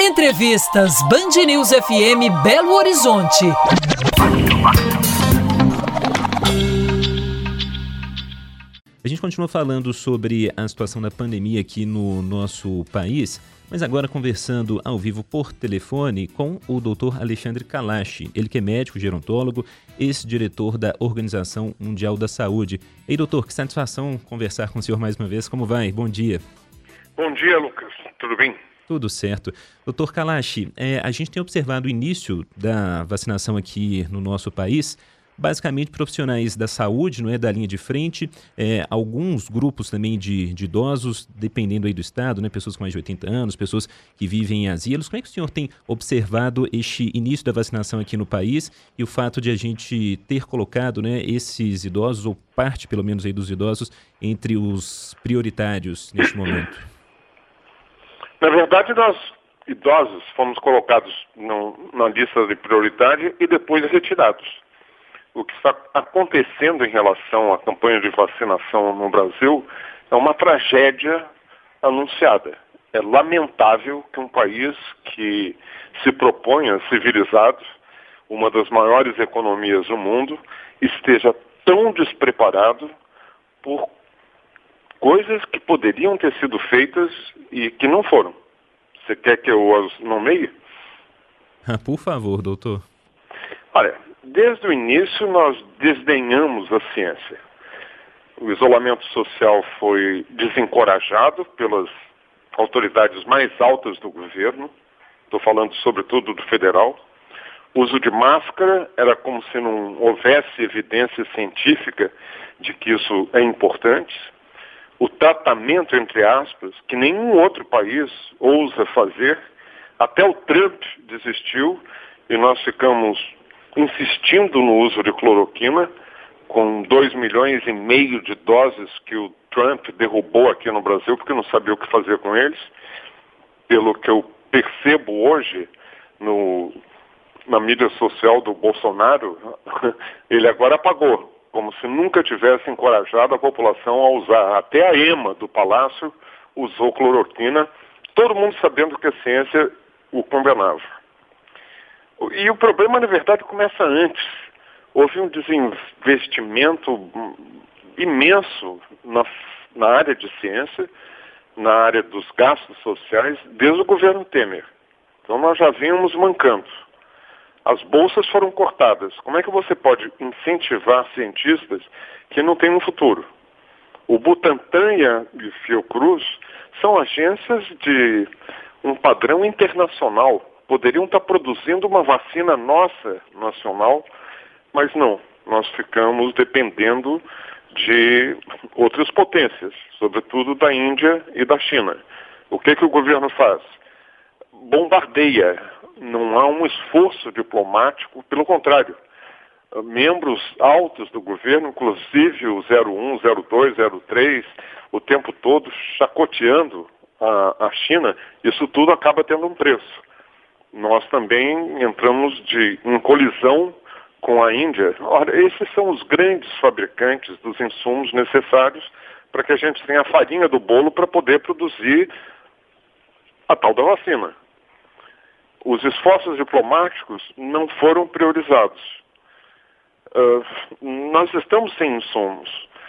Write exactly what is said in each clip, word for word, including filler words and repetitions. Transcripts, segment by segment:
Entrevistas Band News F M Belo Horizonte. A gente continua falando sobre a situação da pandemia aqui no nosso país, mas agora conversando ao vivo por telefone com o doutor Alexandre Kalash, ele que é médico, gerontólogo, ex-diretor da Organização Mundial da Saúde. Ei, doutor, que satisfação conversar com o senhor mais uma vez. Como vai? Bom dia. Bom dia, Lucas. Tudo bem? Tudo certo. doutor Kalash, é, a gente tem observado o início da vacinação aqui no nosso país, basicamente profissionais da saúde, não é, da linha de frente, é, alguns grupos também de, de idosos, dependendo aí do estado, né, pessoas com mais de oitenta anos, pessoas que vivem em asilos. Como é que o senhor tem observado este início da vacinação aqui no país e o fato de a gente ter colocado, né, esses idosos, ou parte pelo menos aí dos idosos, entre os prioritários neste momento? Na verdade, nós idosos fomos colocados no, na lista de prioridade e depois retirados. O que está acontecendo em relação à campanha de vacinação no Brasil é uma tragédia anunciada. É lamentável que um país que se proponha civilizado, uma das maiores economias do mundo, esteja tão despreparado por coisas que poderiam ter sido feitas e que não foram. Você quer que eu as nomeie? Ah, por favor, doutor. Olha, desde o início nós desdenhamos a ciência. O isolamento social foi desencorajado pelas autoridades mais altas do governo. Estou falando sobretudo do federal. O uso de máscara era como se não houvesse evidência científica de que isso é importante. O tratamento, entre aspas, que nenhum outro país ousa fazer, até o Trump desistiu e nós ficamos insistindo no uso de cloroquina, com dois milhões e meio de doses que o Trump derrubou aqui no Brasil, porque não sabia o que fazer com eles. Pelo que eu percebo hoje no, na mídia social do Bolsonaro, ele agora apagou, como se nunca tivesse encorajado a população a usar. Até a EMA do Palácio usou cloroquina, todo mundo sabendo que a ciência o condenava. E o problema, na verdade, começa antes. Houve um desinvestimento imenso na, na área de ciência, na área dos gastos sociais, desde o governo Temer. Então nós já vínhamos mancando. As bolsas foram cortadas. Como é que você pode incentivar cientistas que não têm um futuro? O Butantan e a Fiocruz são agências de um padrão internacional. Poderiam estar produzindo uma vacina nossa, nacional, mas não. Nós ficamos dependendo de outras potências, sobretudo da Índia e da China. O que, que o governo faz? Bombardeia. Não há um esforço diplomático, pelo contrário. Membros altos do governo, inclusive o zero um, zero dois, zero três, o tempo todo chacoteando a, a China, isso tudo acaba tendo um preço. Nós também entramos de, em colisão com a Índia. Ora, esses são os grandes fabricantes dos insumos necessários para que a gente tenha a farinha do bolo para poder produzir a tal da vacina. Os esforços diplomáticos não foram priorizados. Uh, nós estamos sem insumos.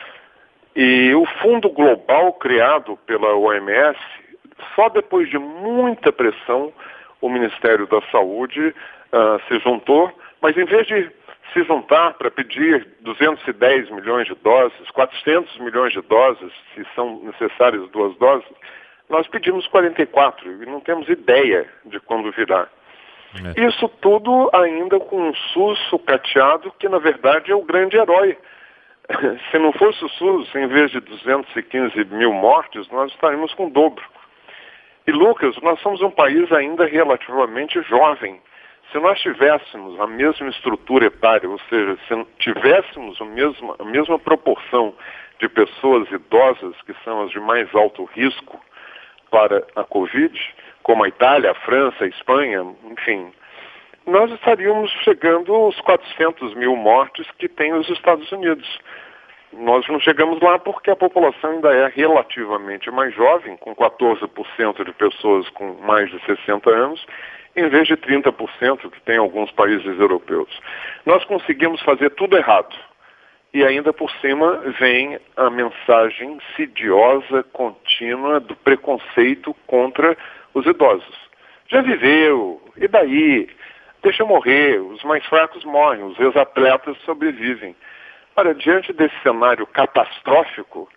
E o fundo global criado pela O M S, só depois de muita pressão, o Ministério da Saúde uh, se juntou, mas em vez de se juntar para pedir duzentos e dez milhões de doses, quatrocentos milhões de doses, se são necessárias duas doses, nós pedimos quarenta e quatro e não temos ideia de quando virá. É. Isso tudo ainda com um SUS sucateado, que na verdade é o grande herói. Se não fosse o SUS, em vez de duzentos e quinze mil mortes, nós estaríamos com o dobro. E, Lucas, nós somos um país ainda relativamente jovem. Se nós tivéssemos a mesma estrutura etária, ou seja, se tivéssemos a mesma, a mesma proporção de pessoas idosas, que são as de mais alto risco para a Covid, como a Itália, a França, a Espanha, enfim, nós estaríamos chegando aos quatrocentos mil mortes que tem os Estados Unidos. nós não chegamos lá porque a população ainda é relativamente mais jovem, com quatorze por cento de pessoas com mais de sessenta anos, em vez de trinta por cento que tem alguns países europeus. Nós conseguimos fazer tudo errado. E ainda por cima vem a mensagem insidiosa, contínua do preconceito contra os idosos. Já viveu, e daí? Deixa morrer, os mais fracos morrem, os ex-atletas sobrevivem. Ora, diante desse cenário catastrófico,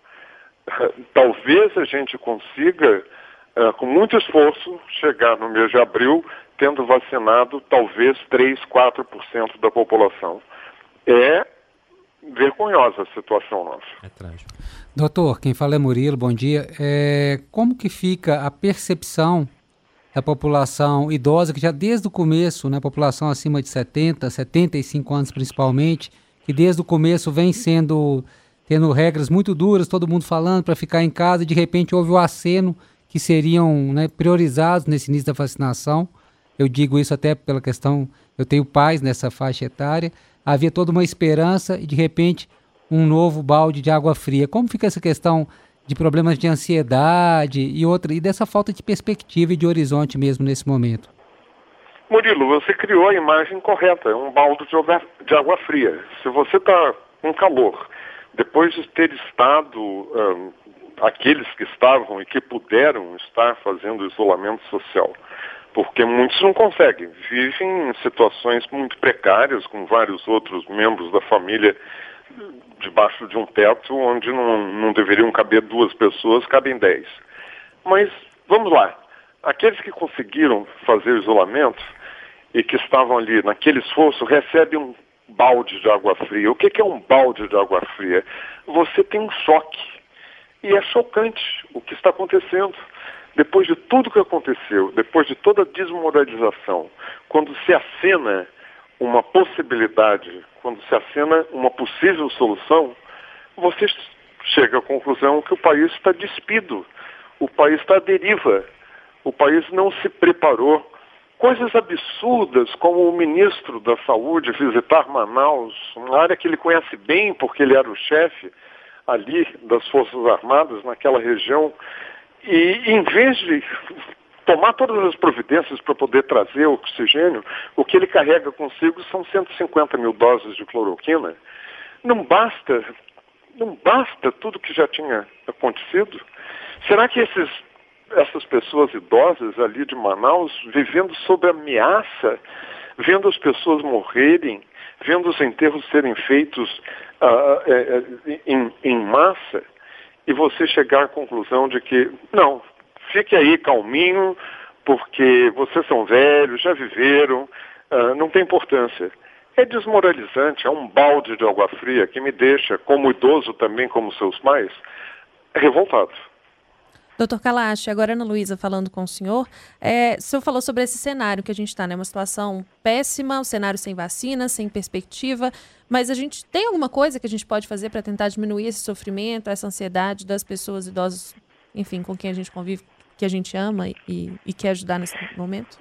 talvez a gente consiga, uh, com muito esforço, chegar no mês de abril, tendo vacinado talvez três, quatro por cento da população. É vergonhosa a situação nossa. É trágico. Doutor, quem fala é Murilo, bom dia. É, como que fica a percepção da população idosa, que já desde o começo, né, a população acima de setenta, setenta e cinco anos principalmente, que desde o começo vem sendo, tendo regras muito duras, todo mundo falando para ficar em casa, e de repente houve o aceno que seriam, né, priorizados nesse início da vacinação. Eu digo isso até pela questão, eu tenho pais nessa faixa etária, havia toda uma esperança e de repente um novo balde de água fria. Como fica essa questão de problemas de ansiedade e outra, e dessa falta de perspectiva e de horizonte mesmo nesse momento? Murilo, você criou a imagem correta, é um balde de água fria. Se você está com calor, depois de ter estado, um, aqueles que estavam e que puderam estar fazendo isolamento social, porque muitos não conseguem, vivem em situações muito precárias, com vários outros membros da família debaixo de um teto onde não, não deveriam caber duas pessoas, cabem dez. Mas, vamos lá, aqueles que conseguiram fazer o isolamento e que estavam ali naquele esforço, recebem um balde de água fria. O que, que é um balde de água fria? Você tem um choque. E é chocante o que está acontecendo. Depois de tudo que aconteceu, depois de toda a desmoralização, quando se acena uma possibilidade, quando se acena uma possível solução, você chega à conclusão que o país está despido, o país está à deriva, o país não se preparou. Coisas absurdas como o ministro da Saúde visitar Manaus, uma área que ele conhece bem porque ele era o chefe ali das Forças Armadas naquela região, e em vez de tomar todas as providências para poder trazer oxigênio, o que ele carrega consigo são cento e cinquenta mil doses de cloroquina. Não basta, não basta tudo que já tinha acontecido? Será que esses, essas pessoas idosas ali de Manaus, vivendo sob ameaça, vendo as pessoas morrerem, vendo os enterros serem feitos uh, é, é, em, em massa, e você chegar à conclusão de que, não, fique aí calminho, porque vocês são velhos, já viveram, uh, não tem importância. É desmoralizante, é um balde de água fria que me deixa, como idoso também, como seus pais, revoltado. Doutor Kalash, agora Ana Luísa falando com o senhor, é, o senhor falou sobre esse cenário que a gente está, né? Uma situação péssima, um cenário sem vacina, sem perspectiva, mas a gente tem alguma coisa que a gente pode fazer para tentar diminuir esse sofrimento, essa ansiedade das pessoas idosas, enfim, com quem a gente convive, que a gente ama e, e quer ajudar nesse momento?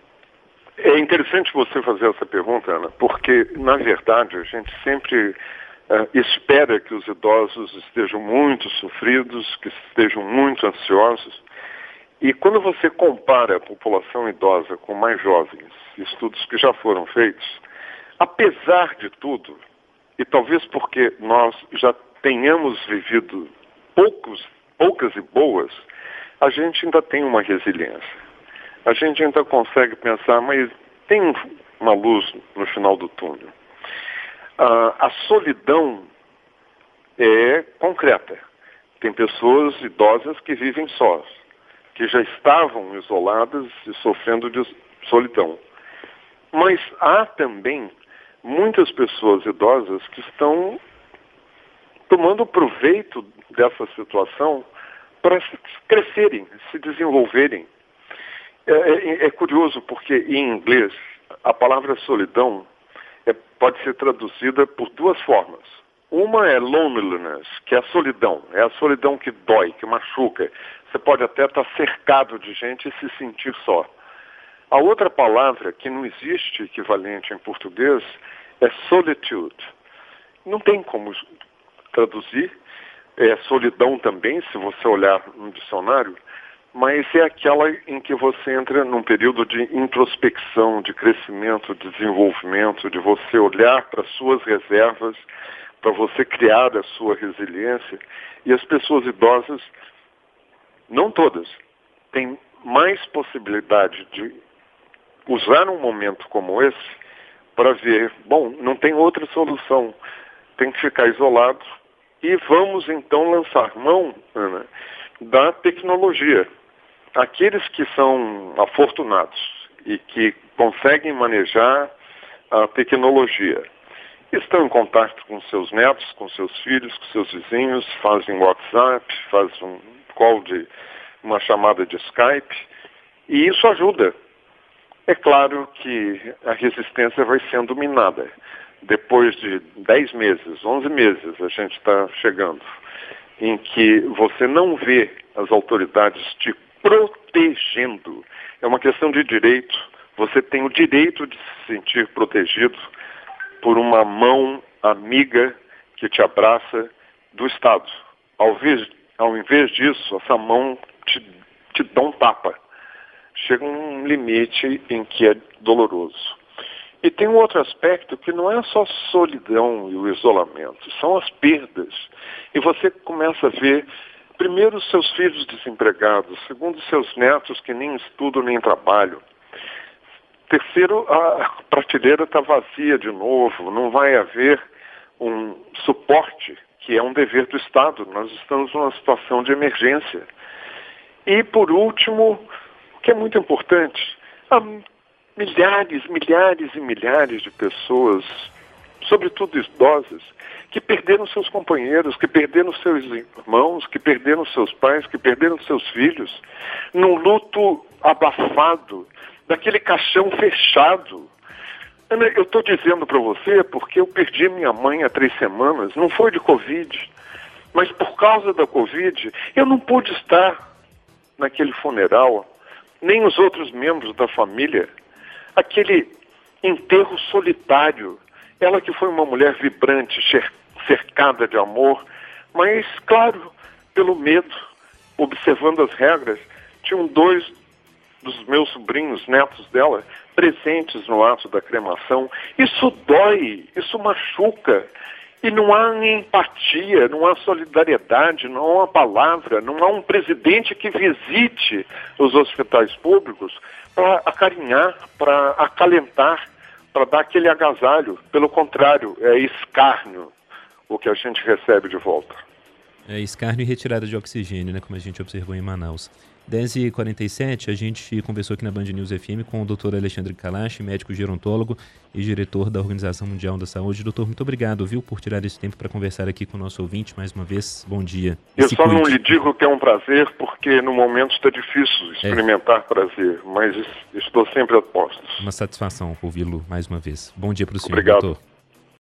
É interessante você fazer essa pergunta, Ana, porque, na verdade, a gente sempre Uh, espera que os idosos estejam muito sofridos, que estejam muito ansiosos. E quando você compara a população idosa com mais jovens, estudos que já foram feitos, apesar de tudo, e talvez porque nós já tenhamos vivido poucos, poucas e boas, a gente ainda tem uma resiliência. A gente ainda consegue pensar, mas tem uma luz no final do túnel. Uh, a solidão é concreta. Tem pessoas idosas que vivem sós, que já estavam isoladas e sofrendo de solidão. Mas há também muitas pessoas idosas que estão tomando proveito dessa situação para crescerem, se desenvolverem. É, é, é curioso porque em inglês a palavra solidão É, pode ser traduzida por duas formas. Uma é loneliness, que é a solidão. É a solidão que dói, que machuca. Você pode até estar cercado de gente e se sentir só. A outra palavra, que não existe equivalente em português, é solitude. Não tem como traduzir. É solidão também, se você olhar no dicionário, mas é aquela em que você entra num período de introspecção, de crescimento, de desenvolvimento, de você olhar para as suas reservas, para você criar a sua resiliência. E as pessoas idosas, não todas, têm mais possibilidade de usar um momento como esse para ver, bom, não tem outra solução, tem que ficar isolado. E vamos então lançar mão, Ana, da tecnologia. Aqueles que são afortunados e que conseguem manejar a tecnologia, estão em contato com seus netos, com seus filhos, com seus vizinhos, fazem WhatsApp, fazem um call de uma chamada de Skype, e isso ajuda. É claro que a resistência vai sendo minada. Depois de dez meses, onze meses, a gente está chegando, em que você não vê as autoridades te protegendo. É uma questão de direito. Você tem o direito de se sentir protegido por uma mão amiga que te abraça do Estado. Ao invés, ao invés disso, essa mão te, te dá um tapa. Chega um limite em que é doloroso. E tem um outro aspecto que não é só a solidão e o isolamento, são as perdas. E você começa a ver, primeiro, os seus filhos desempregados, segundo, seus netos que nem estudam nem trabalham. Terceiro, a prateleira está vazia de novo, não vai haver um suporte, que é um dever do Estado. Nós estamos numa situação de emergência. E, por último, o que é muito importante, a milhares, milhares e milhares de pessoas, sobretudo idosas, que perderam seus companheiros, que perderam seus irmãos, que perderam seus pais, que perderam seus filhos, num luto abafado, daquele caixão fechado. Ana, eu estou dizendo para você porque eu perdi minha mãe há três semanas, não foi de Covid, mas por causa da Covid, eu não pude estar naquele funeral, nem os outros membros da família. Aquele enterro solitário, ela que foi uma mulher vibrante, cercada de amor, mas, claro, pelo medo, observando as regras, tinham dois dos meus sobrinhos, netos dela, presentes no ato da cremação. Isso dói, isso machuca, e não há empatia, não há solidariedade, não há uma palavra, não há um presidente que visite os hospitais públicos para acarinhar, para acalentar, para dar aquele agasalho. Pelo contrário, é escárnio o que a gente recebe de volta. É escárnio e retirada de oxigênio, né, como a gente observou em Manaus. dez e quarenta e sete, a gente conversou aqui na Band News F M com o doutor Alexandre Kalash, médico gerontólogo e diretor da Organização Mundial da Saúde. Doutor, muito obrigado, viu, por tirar esse tempo para conversar aqui com o nosso ouvinte. Mais uma vez, bom dia. Eu só não lhe digo que é um prazer, porque no momento está difícil experimentar é. prazer, mas estou sempre a postos. Uma satisfação ouvi-lo mais uma vez. Bom dia para o senhor, Obrigado. doutor.